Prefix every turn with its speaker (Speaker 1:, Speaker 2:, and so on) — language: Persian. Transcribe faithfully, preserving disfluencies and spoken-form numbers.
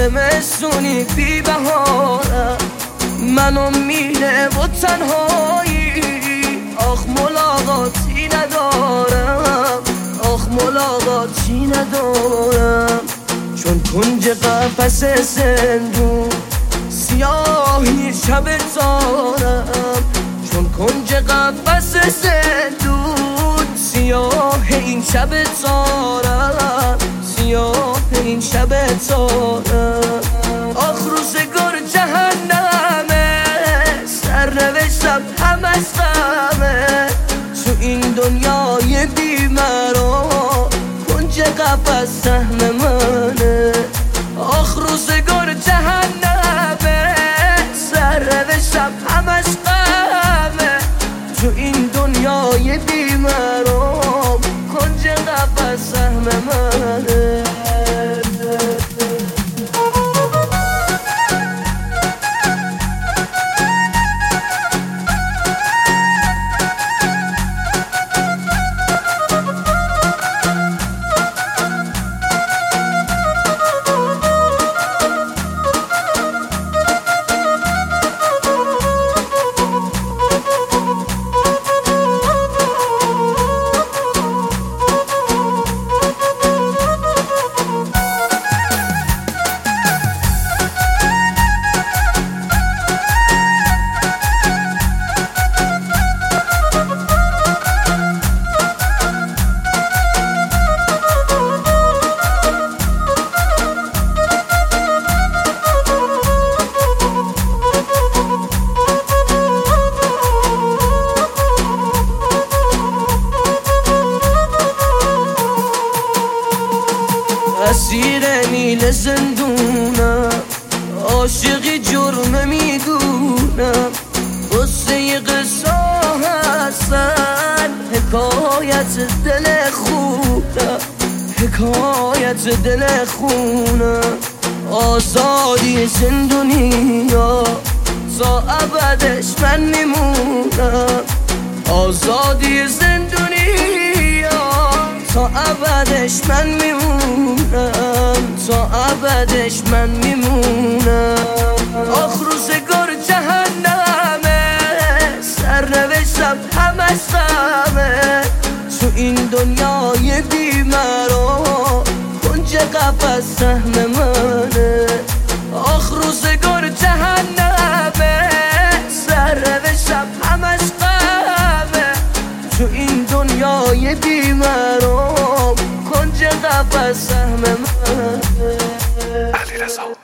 Speaker 1: زمستونی بی بهارم، من امیده و تنهایی. آخ ملاقاتی ندارم، آخ ملاقاتی ندارم، چون کنج قفس زندون سیاهی شب تارم، چون کنج قفس زندون سیاه این شب تارم، سیاه این شب تارم. آخ روزگار جهنمه، سرنوشتم همش غمه، تو این دنیای بی‌مرام کنج قفس سهم منه. آخ روزگار جهنمه، سرنوشتم همش غمه، تو این دنیای بی‌مرام کنج قفس سهم منه. اسیر نیل زندونم، عاشقی جرم میدونم، قصه قصه هستن، حکایت دل خونم، حکایت دل خونم. آزادی زندونیا تا ابدش من میمونم، آزادی زندونیا تا ابدش من میمونم، تا ابدش من میمونم. آخ روزگار جهنمه، سرنوشتم همش غمه، تو این دنیای بی‌مرام کنج قفس سهم منه. آخ روزگار جهنمه، سرنوشتم همش غمه، تو این دنیای بی‌مرام کنج قفس سهم منه.
Speaker 2: علیرضا